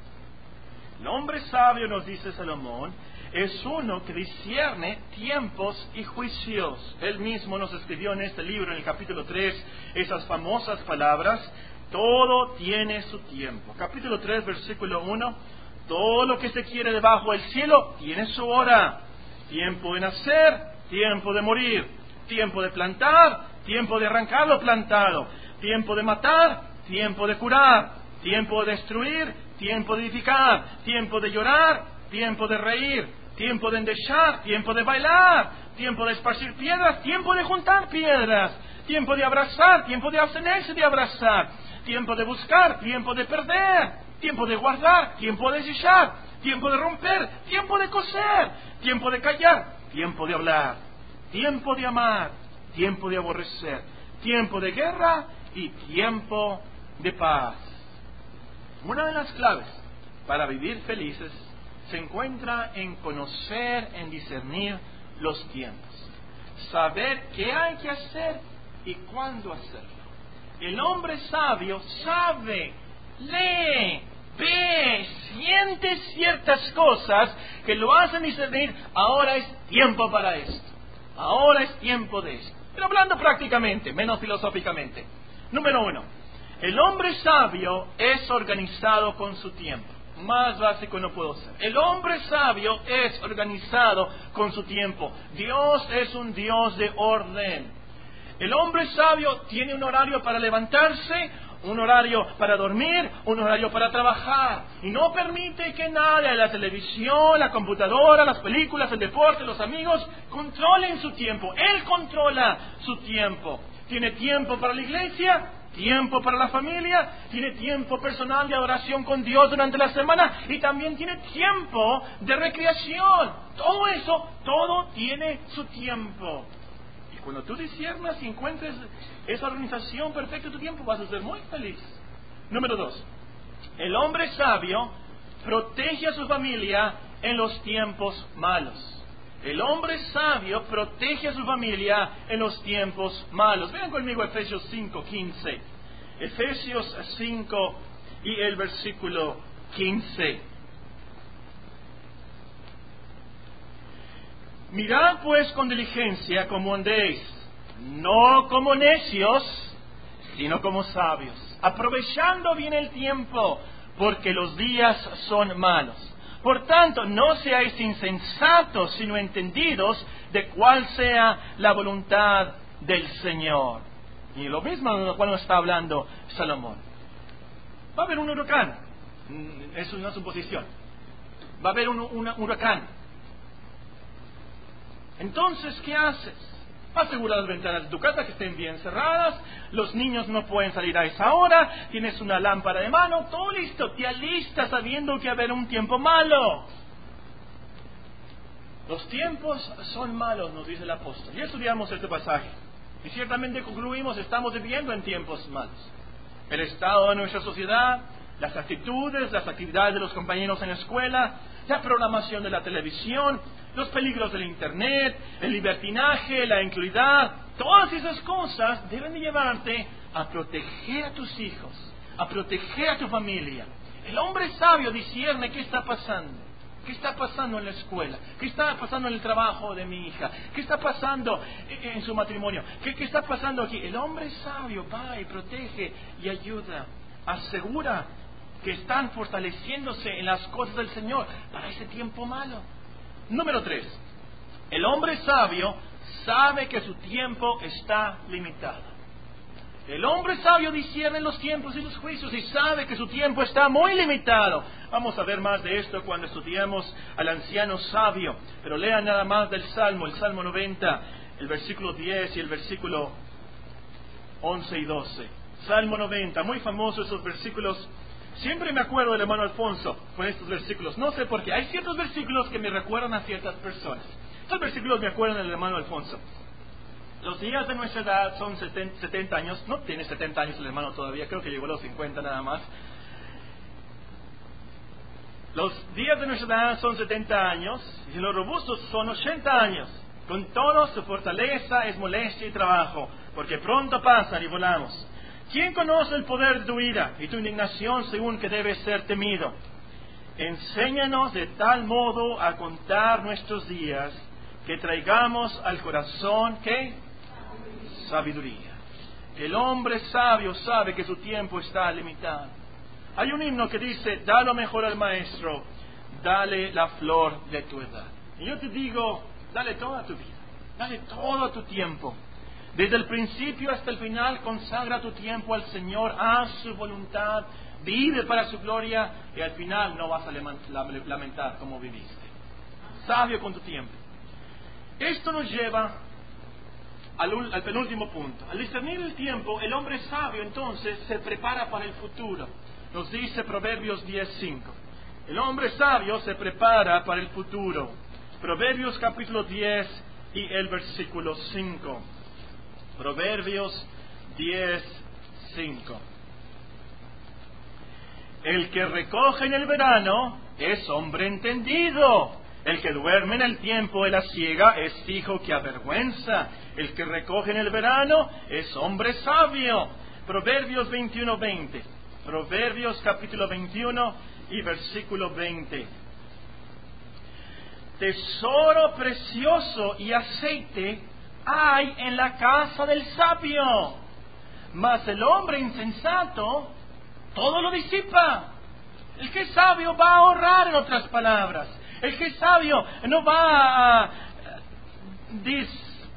[SPEAKER 1] El hombre sabio, nos dice Salomón, es uno que discierne tiempos y juicios. Él mismo nos escribió en este libro, en el capítulo tres, esas famosas palabras: todo tiene su tiempo. Capítulo tres, versículo uno: todo lo que se quiere debajo del cielo tiene su hora. Tiempo de nacer, tiempo de morir. Tiempo de plantar, tiempo de arrancar lo plantado. Tiempo de matar, tiempo de curar. Tiempo de destruir, tiempo de edificar. Tiempo de llorar, tiempo de reír. Tiempo de endechar, tiempo de bailar. Tiempo de esparcir piedras, tiempo de juntar piedras. Tiempo de abrazar, tiempo de abstenerse de abrazar. Tiempo de buscar, tiempo de perder. Tiempo de guardar, tiempo de desechar, tiempo de romper, tiempo de coser, tiempo de callar, tiempo de hablar, tiempo de amar, tiempo de aborrecer, tiempo de guerra y tiempo de paz. Una de las claves para vivir felices se encuentra en conocer, en discernir los tiempos, saber qué hay que hacer y cuándo hacerlo. El hombre sabio sabe, lee, ve, siente ciertas cosas que lo hacen discernir: ahora es tiempo para esto, ahora es tiempo de esto. Pero hablando prácticamente, menos filosóficamente. Número uno, el hombre sabio es organizado con su tiempo. Más básico no puedo ser. El hombre sabio es organizado con su tiempo. Dios es un Dios de orden. El hombre sabio tiene un horario para levantarse, un horario para dormir, un horario para trabajar. Y no permite que nada, la televisión, la computadora, las películas, el deporte, los amigos, controlen su tiempo. Él controla su tiempo. Tiene tiempo para la iglesia, tiempo para la familia, tiene tiempo personal de adoración con Dios durante la semana y también tiene tiempo de recreación. Todo eso, todo tiene su tiempo. Cuando tú disciernas y encuentres esa organización perfecta de tu tiempo, vas a ser muy feliz. Número dos, el hombre sabio protege a su familia en los tiempos malos. El hombre sabio protege a su familia en los tiempos malos. Vean conmigo Efesios cinco, quince. Efesios cinco y el versículo quince. Mirad pues con diligencia cómo andéis, no como necios, sino como sabios, aprovechando bien el tiempo, porque los días son malos. Por tanto, no seáis insensatos, sino entendidos de cuál sea la voluntad del Señor. Y lo mismo de lo cual nos está hablando Salomón. Va a haber un huracán, es una suposición. Va a haber un, un huracán. Entonces, ¿qué haces? Asegura las ventanas de tu casa que estén bien cerradas, los niños no pueden salir a esa hora, tienes una lámpara de mano, todo listo, te alistas sabiendo que va a haber un tiempo malo. Los tiempos son malos, nos dice el apóstol. Y estudiamos este pasaje. Y ciertamente concluimos, estamos viviendo en tiempos malos. El estado de nuestra sociedad, las actitudes, las actividades de los compañeros en la escuela, la programación de la televisión, los peligros del internet, el libertinaje, la incluidad. Todas esas cosas deben de llevarte a proteger a tus hijos, a proteger a tu familia. El hombre sabio discierne qué está pasando. ¿Qué está pasando en la escuela? ¿Qué está pasando en el trabajo de mi hija? ¿Qué está pasando en su matrimonio? ¿Qué, qué está pasando aquí? El hombre sabio va y protege y ayuda, asegura que están fortaleciéndose en las cosas del Señor para ese tiempo malo. Número tres, el hombre sabio sabe que su tiempo está limitado. El hombre sabio discierne los tiempos y los juicios y sabe que su tiempo está muy limitado. Vamos a ver más de esto cuando estudiemos al anciano sabio. Pero lean nada más del Salmo, el Salmo noventa, el versículo diez y el versículo once y doce. Salmo noventa, muy famosos esos versículos. Siempre me acuerdo del hermano Alfonso con estos versículos. No sé por qué. Hay ciertos versículos que me recuerdan a ciertas personas. Estos versículos me acuerdan del hermano Alfonso. Los días de nuestra edad son setenta años. No tiene setenta años el hermano todavía. Creo que llegó a los cincuenta nada más. Los días de nuestra edad son setenta años. Y los robustos son ochenta años. Con todo su fortaleza es molestia y trabajo. Porque pronto pasan y volamos. ¿Quién conoce el poder de tu ira y tu indignación según que debe ser temido? Enséñanos de tal modo a contar nuestros días que traigamos al corazón, ¿qué? Sabiduría. El hombre sabio sabe que su tiempo está limitado. Hay un himno que dice, da lo mejor al maestro, dale la flor de tu edad. Y yo te digo, dale toda tu vida, dale todo tu tiempo. Desde el principio hasta el final, consagra tu tiempo al Señor, haz su voluntad, vive para su gloria y al final no vas a lamentar como viviste. Sabio con tu tiempo. Esto nos lleva al, al penúltimo punto. Al discernir el tiempo, el hombre sabio entonces se prepara para el futuro. Nos dice Proverbios diez cinco. El hombre sabio se prepara para el futuro. Proverbios capítulo diez y el versículo cinco. Proverbios diez cinco. El que recoge en el verano es hombre entendido. El que duerme en el tiempo de la siega es hijo que avergüenza. El que recoge en el verano es hombre sabio. Proverbios veintiuno veinte. Proverbios capítulo veintiuno y versículo veinte. Tesoro precioso y aceite hay en la casa del sabio, mas el hombre insensato todo lo disipa. El que es sabio va a ahorrar, en otras palabras. El que es sabio no va a dis,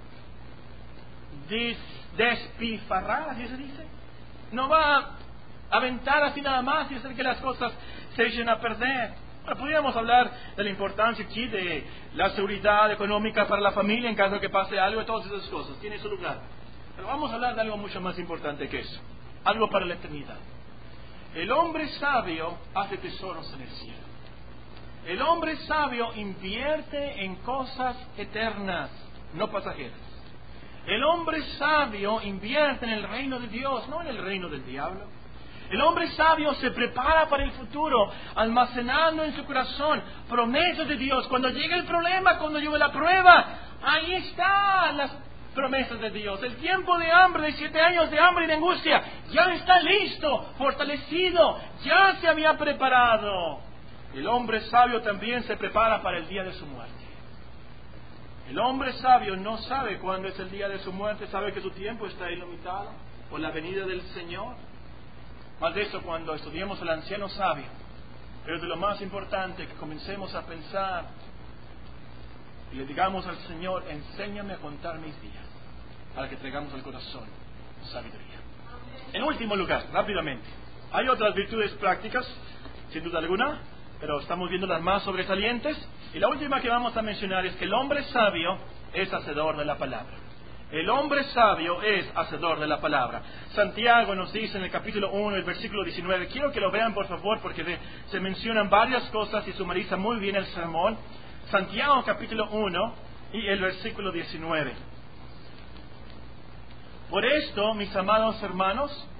[SPEAKER 1] dis, despifarrar, ¿así se dice? No va a aventar así nada más y hacer que las cosas se echen a perder. Bueno, podríamos hablar de la importancia aquí de la seguridad económica para la familia en caso de que pase algo y todas esas cosas. Tiene su lugar. Pero vamos a hablar de algo mucho más importante que eso. Algo para la eternidad. El hombre sabio hace tesoros en el cielo. El hombre sabio invierte en cosas eternas, no pasajeras. El hombre sabio invierte en el reino de Dios, no en el reino del diablo. El hombre sabio se prepara para el futuro, almacenando en su corazón promesas de Dios. Cuando llegue el problema, cuando llegue la prueba, ahí están las promesas de Dios. El tiempo de hambre, de siete años de hambre y de angustia, ya está listo, fortalecido, ya se había preparado. El hombre sabio también se prepara para el día de su muerte. El hombre sabio no sabe cuándo es el día de su muerte, sabe que su tiempo está ilimitado por la venida del Señor. Más de eso cuando estudiemos al anciano sabio. Pero de lo más importante que comencemos a pensar y le digamos al Señor, enséñame a contar mis días, para que traigamos al corazón sabiduría. En último lugar, rápidamente, hay otras virtudes prácticas, sin duda alguna, pero estamos viendo las más sobresalientes. Y la última que vamos a mencionar es que el hombre sabio es hacedor de la palabra. El hombre sabio es hacedor de la palabra. Santiago nos dice en el capítulo uno, el versículo diecinueve, quiero que lo vean por favor porque ve, se mencionan varias cosas y sumariza muy bien el sermón. Santiago capítulo uno y el versículo diecinueve. Por esto, mis amados hermanos,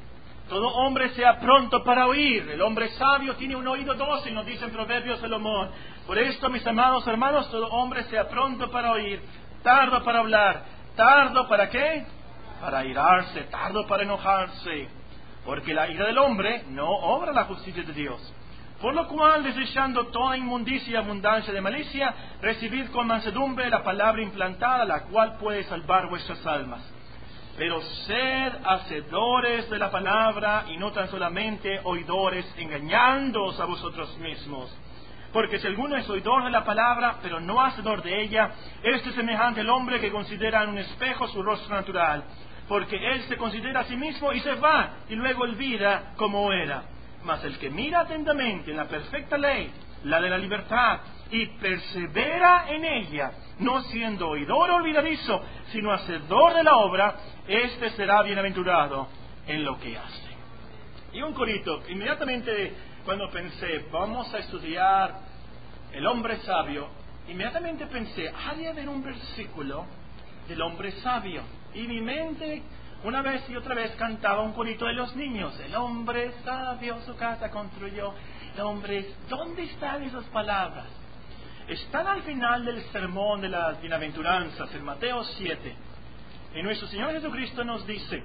[SPEAKER 1] Todo hombre sea pronto para oír. El hombre sabio tiene un oído dócil, nos dice en Proverbios Salomón. Por esto, mis amados hermanos, todo hombre sea pronto para oír, tardo para hablar, tardo para ¿qué? Para irarse, tardo para enojarse. Porque la ira del hombre no obra la justicia de Dios. Por lo cual, desechando toda inmundicia y abundancia de malicia, recibid con mansedumbre la palabra implantada, la cual puede salvar vuestras almas. Pero sed hacedores de la palabra y no tan solamente oidores, engañándoos a vosotros mismos. Porque si alguno es oidor de la palabra, pero no hacedor de ella, este es semejante al hombre que considera en un espejo su rostro natural. Porque él se considera a sí mismo y se va, y luego olvida cómo era. Mas el que mira atentamente en la perfecta ley, la de la libertad, y persevera en ella, no siendo oidor olvidadizo, sino hacedor de la obra, éste será bienaventurado en lo que hace. Y un corito, inmediatamente cuando pensé, vamos a estudiar el hombre sabio, inmediatamente pensé, ha de haber un versículo del hombre sabio. Y mi mente, una vez y otra vez, cantaba un corito de los niños. El hombre sabio su casa construyó. El hombre, ¿dónde están esas palabras? Están al final del sermón de las bienaventuranzas, en Mateo siete. Y nuestro Señor Jesucristo nos dice,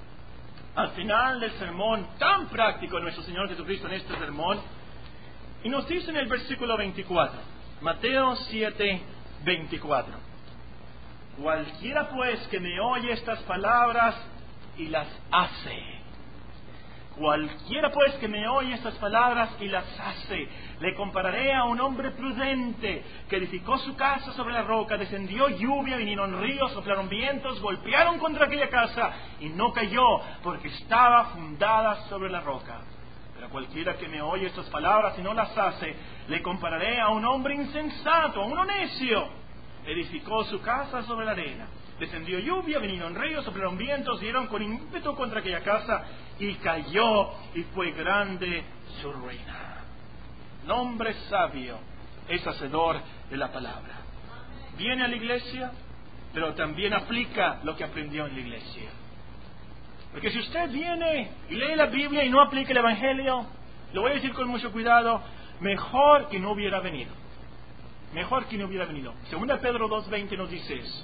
[SPEAKER 1] al final del sermón, tan práctico nuestro Señor Jesucristo en este sermón, y nos dice en el versículo veinticuatro, Mateo siete, veinticuatro. Cualquiera pues que me oye estas palabras y las hace. Cualquiera pues que me oye estas palabras y las hace, le compararé a un hombre prudente que edificó su casa sobre la roca, descendió lluvia, vinieron ríos, soplaron vientos, golpearon contra aquella casa y no cayó porque estaba fundada sobre la roca. Pero cualquiera que me oye estas palabras y no las hace, le compararé a un hombre insensato, a uno necio. Edificó su casa sobre la arena. Descendió lluvia, vinieron ríos, soplaron vientos, dieron con ímpetu contra aquella casa y cayó, y fue grande su ruina. El hombre sabio es hacedor de la palabra. Viene a la iglesia, pero también aplica lo que aprendió en la iglesia. Porque si usted viene y lee la Biblia y no aplica el Evangelio, lo voy a decir con mucho cuidado, mejor que no hubiera venido. Mejor que no hubiera venido. Segunda Pedro dos veinte nos dice eso.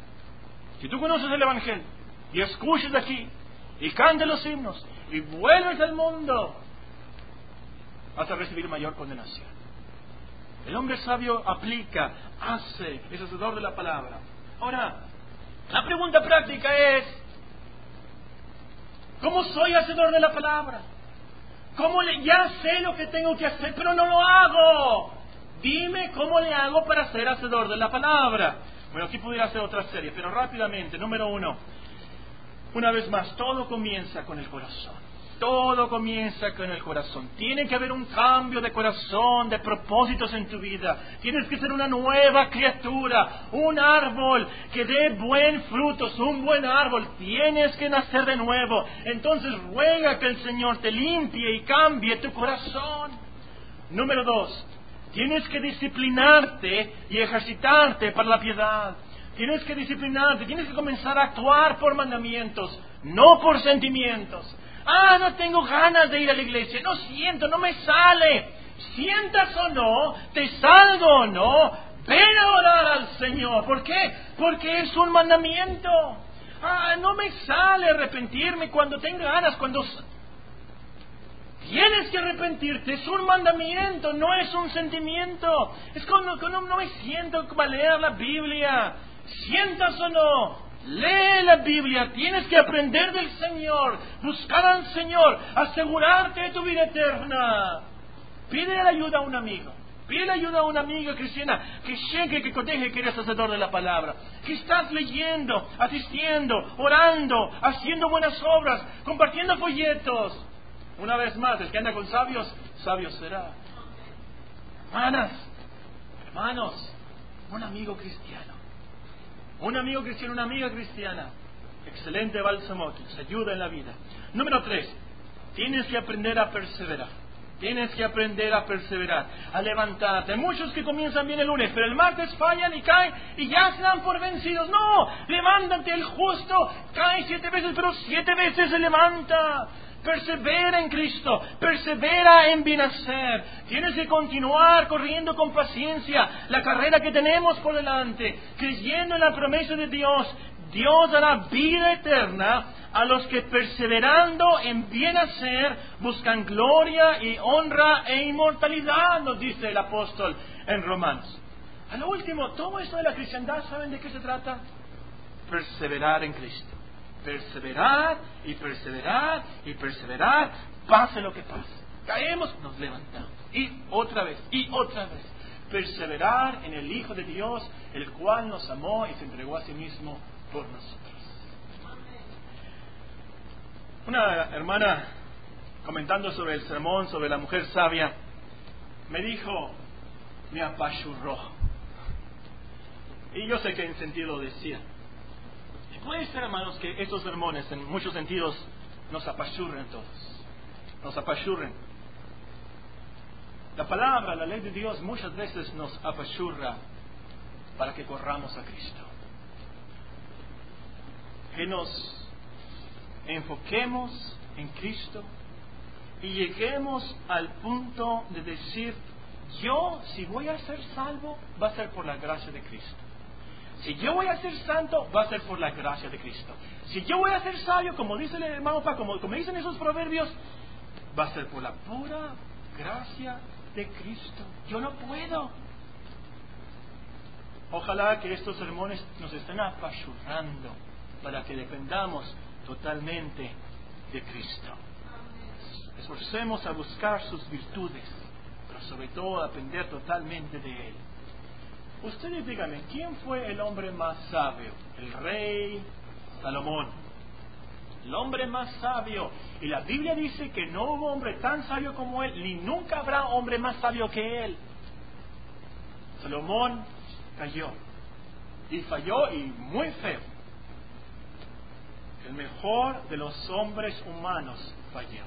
[SPEAKER 1] Si tú conoces el Evangelio y escuchas aquí y cantas los himnos y vuelves al mundo, vas a recibir mayor condenación. El hombre sabio aplica, hace, es hacedor de la palabra. Ahora, la pregunta práctica es, ¿cómo soy hacedor de la palabra? ¿Cómo le, ya sé lo que tengo que hacer, pero no lo hago? Dime cómo le hago para ser hacedor de la palabra. Bueno, aquí pudiera hacer otra serie, pero rápidamente. Número uno, una vez más, todo comienza con el corazón. Todo comienza con el corazón. Tiene que haber un cambio de corazón, de propósitos en tu vida. Tienes que ser una nueva criatura, un árbol que dé buen fruto, un buen árbol. Tienes que nacer de nuevo. Entonces ruega que el Señor te limpie y cambie tu corazón. Número dos, tienes que disciplinarte y ejercitarte para la piedad. Tienes que disciplinarte, tienes que comenzar a actuar por mandamientos, no por sentimientos. Ah, no tengo ganas de ir a la iglesia, no siento, no me sale. Sientas o no, te salgo o no, ven a orar al Señor. ¿Por qué? Porque es un mandamiento. Ah, no me sale arrepentirme cuando tenga ganas, cuando... Tienes que arrepentirte, es un mandamiento, no es un sentimiento. Es cuando, cuando no me siento para leer la Biblia. Sientas o no, lee la Biblia, tienes que aprender del Señor, buscar al Señor, asegurarte de tu vida eterna. Pide la ayuda a un amigo, pide ayuda a una amiga cristiana que llegue, que coteje que eres hacedor de la palabra, que estás leyendo, asistiendo, orando, haciendo buenas obras, compartiendo folletos. Una vez más, el que anda con sabios, sabio será. Hermanas, hermanos, un amigo cristiano, un amigo cristiano, una amiga cristiana, excelente bálsamo que nos ayuda en la vida. Número tres, tienes que aprender a perseverar. Tienes que aprender a perseverar, a levantarte. Hay muchos que comienzan bien el lunes, pero el martes fallan y caen y ya se dan por vencidos. No, levántate, el justo cae siete veces, pero siete veces se levanta. Persevera en Cristo, persevera en bien hacer. Tienes que continuar corriendo con paciencia la carrera que tenemos por delante, creyendo en la promesa de Dios. Dios dará vida eterna a los que perseverando en bien hacer buscan gloria y honra e inmortalidad, nos dice el apóstol en Romanos. A lo último, todo esto de la cristiandad, ¿saben de qué se trata? Perseverar en Cristo. Perseverar y perseverar y perseverar, pase lo que pase. Caemos, nos levantamos. Y otra vez, y otra vez. Perseverar en el Hijo de Dios, el cual nos amó y se entregó a sí mismo por nosotros. Una hermana, comentando sobre el sermón, sobre la mujer sabia, me dijo, me apachurró. Y yo sé que en sentido decía. Y puede ser, hermanos, que estos sermones en muchos sentidos nos apachurren todos. Nos apachurren. La palabra, la ley de Dios muchas veces nos apachurra para que corramos a Cristo. Que nos enfoquemos en Cristo y lleguemos al punto de decir, yo si voy a ser salvo va a ser por la gracia de Cristo. Si yo voy a ser santo va a ser por la gracia de Cristo. Si yo voy a ser sabio, como dice el hermano Pablo, como, como dicen esos proverbios, va a ser por la pura gracia de Cristo. Yo no puedo. Ojalá que estos sermones nos estén apachurrando para que dependamos totalmente de Cristo. Esforcemos a buscar sus virtudes, pero sobre todo a depender totalmente de Él. Ustedes díganme, ¿quién fue el hombre más sabio? El rey Salomón. El hombre más sabio. Y la Biblia dice que no hubo hombre tan sabio como él, ni nunca habrá hombre más sabio que él. Salomón cayó. Y falló, y muy feo. El mejor de los hombres humanos falló.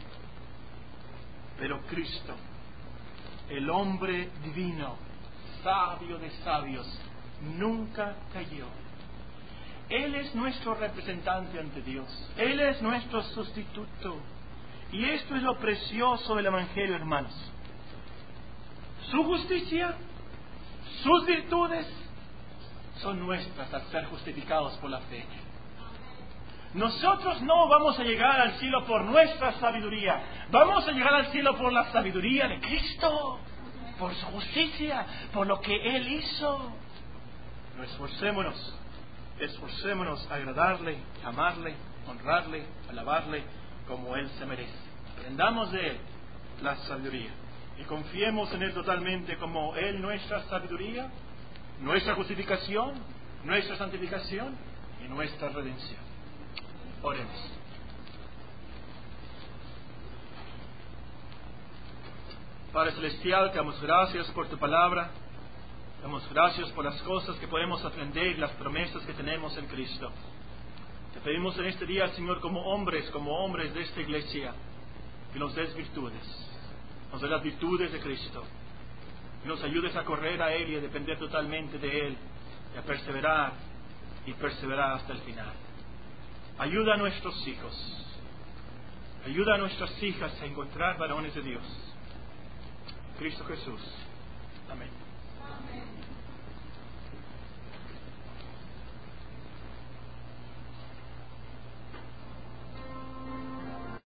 [SPEAKER 1] Pero Cristo, el hombre divino, sabio de sabios, nunca cayó. Él es nuestro representante ante Dios. Él es nuestro sustituto. Y esto es lo precioso del Evangelio, hermanos. Su justicia, sus virtudes, son nuestras al ser justificados por la fe. Nosotros no vamos a llegar al cielo por nuestra sabiduría. Vamos a llegar al cielo por la sabiduría de Cristo, por su justicia, por lo que Él hizo. No esforcémonos, esforcémonos a agradarle, amarle, honrarle, alabarle como Él se merece. Aprendamos de Él la sabiduría y confiemos en Él totalmente como Él nuestra sabiduría, nuestra justificación, nuestra santificación y nuestra redención. Oremos. Padre Celestial, te damos gracias por tu palabra. Te damos gracias por las cosas que podemos aprender y las promesas que tenemos en Cristo. Te pedimos en este día, Señor, como hombres, como hombres de esta iglesia, que nos des virtudes. Nos des las virtudes de Cristo. Que nos ayudes a correr a Él y a depender totalmente de Él. Y a perseverar y perseverar hasta el final. Ayuda a nuestros hijos. Ayuda a nuestras hijas a encontrar varones de Dios. Cristo Jesús. Amén. Amén.